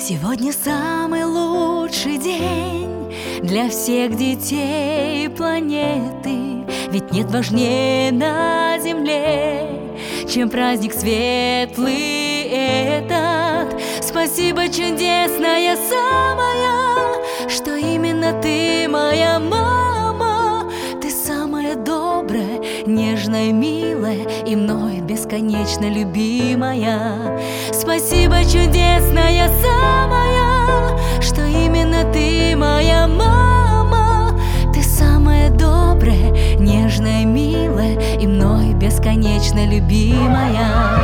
Сегодня самый лучший день для всех детей планеты. Ведь нет важнее на земле, чем праздник светлый этот. Спасибо, чудесная самая, что именно ты моя мама. Ты самая добрая, нежная, милая и мной бесконечно любимая. Спасибо, чудесная самая, что именно ты моя мама. Ты самая добрая, нежная, милая и мной бесконечно любимая.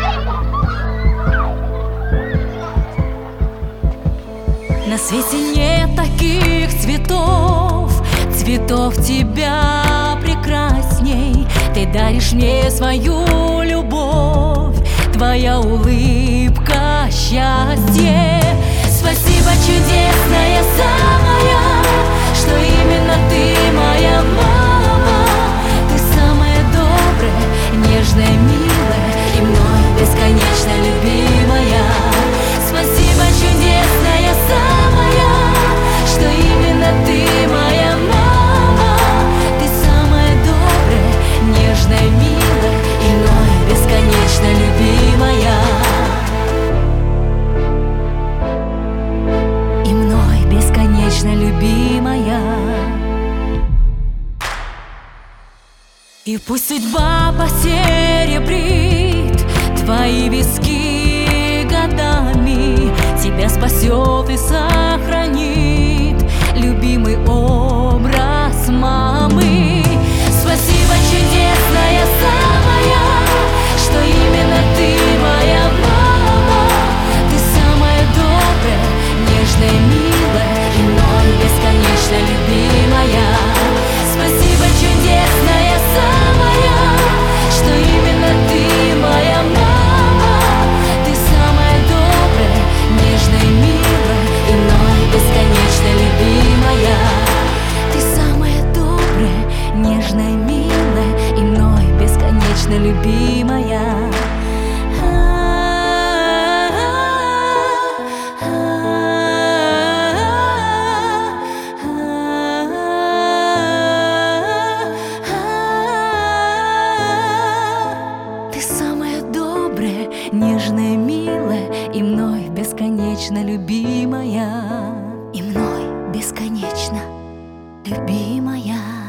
На свете нет таких цветов, цветов тебя прекрасней. Ты даришь мне свою любовь, твоя улыбка — счастье. Спасибо, чудесная самая, что именно ты моя мама. Ты самая добрая, нежная, милая и мной бесконечно любимая. Спасибо, чудесная самая, что именно ты моя мама. Ты самая добрая, нежная, милая и мной бесконечно любимая. И мной бесконечно любимая. И пусть судьба посеребрит твои виски годами, тебя спасет и сохранит любимый образ мамы. Спасибо, чудесная самая, что именно ты моя мама. Ты самая добрая, нежная, милая и мной бесконечно любимая. Спасибо, чудесная самая, что именно ты моя мама. Ты самая добрая, нежная, милая и мной бесконечно любимая. Ты самая добрая, нежная, милая и мной бесконечно любимая. Ты самая добрая, нежная, милая и мной бесконечно любимая. И мной бесконечно любимая.